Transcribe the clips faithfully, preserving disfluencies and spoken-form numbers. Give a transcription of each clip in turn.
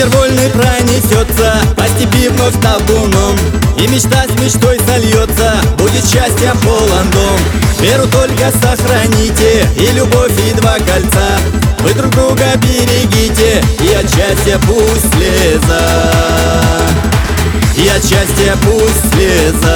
Ветер вольный пронесется по степи вновь табуном, и мечта с мечтой сольется, будет счастье полон дом. Веру только сохраните, и любовь, и два кольца. Вы друг друга берегите, и от счастья пусть слеза, и от счастья пусть слеза.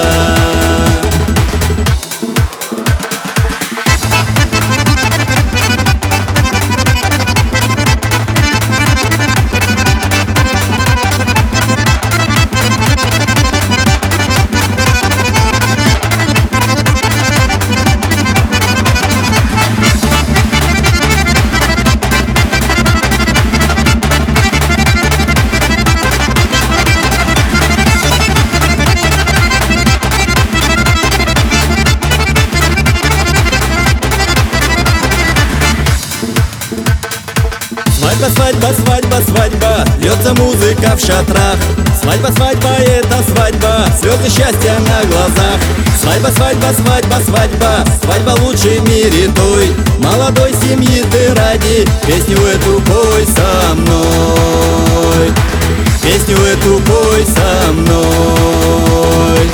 Свадьба, свадьба, свадьба, свадьба, льется музыка в шатрах. Свадьба, свадьба, это свадьба, слезы счастья на глазах. Свадьба, свадьба, свадьба, свадьба, свадьба лучший в мире той. Молодой семьи ты ради, песню эту пой со мной, песню эту пой со мной.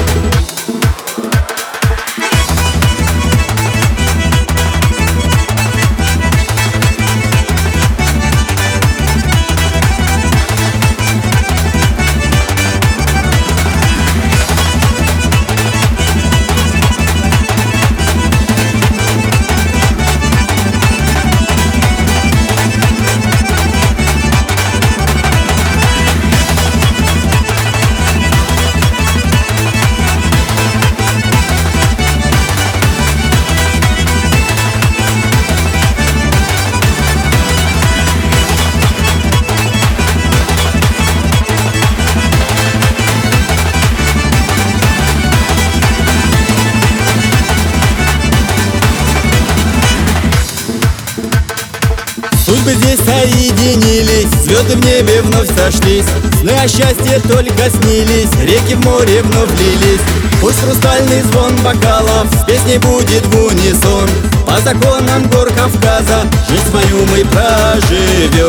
Судьбы здесь соединились, звезды в небе вновь сошлись. Сны о счастье только снились, реки в море вновь лились. Пусть хрустальный звон бокалов с песней будет в унисон. По законам гор Кавказа жизнь свою мы проживем,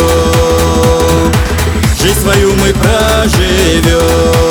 жизнь свою мы проживем.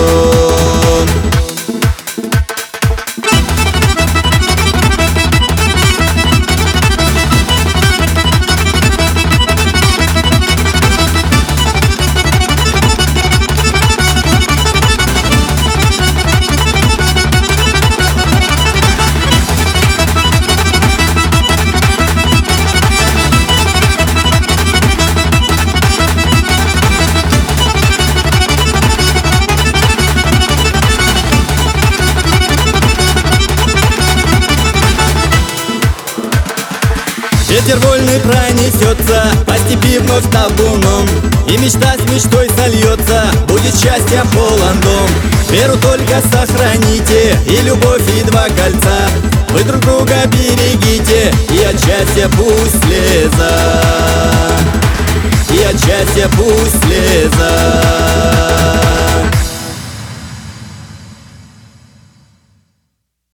Ветер вольный пронесется по степи вновь табуном, и мечта с мечтой сольется, будет счастье полон дом. Веру только сохраните, и любовь, и два кольца. Вы друг друга берегите, и от счастья пусть слеза, и от счастья пусть слеза.